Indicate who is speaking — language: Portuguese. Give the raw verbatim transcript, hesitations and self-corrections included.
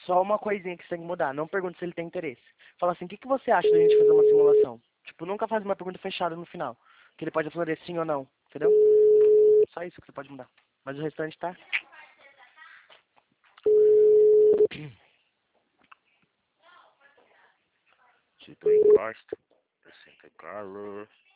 Speaker 1: só uma coisinha que você tem que mudar. Não pergunte se ele tem interesse. Fala assim, o que, que você acha da gente fazer uma simulação? Tipo, nunca faz uma pergunta fechada no final. Que ele pode responder sim ou não. Entendeu? Só isso que você pode mudar. Mas o restante tá...
Speaker 2: Se tu encosta, eu sinto calor.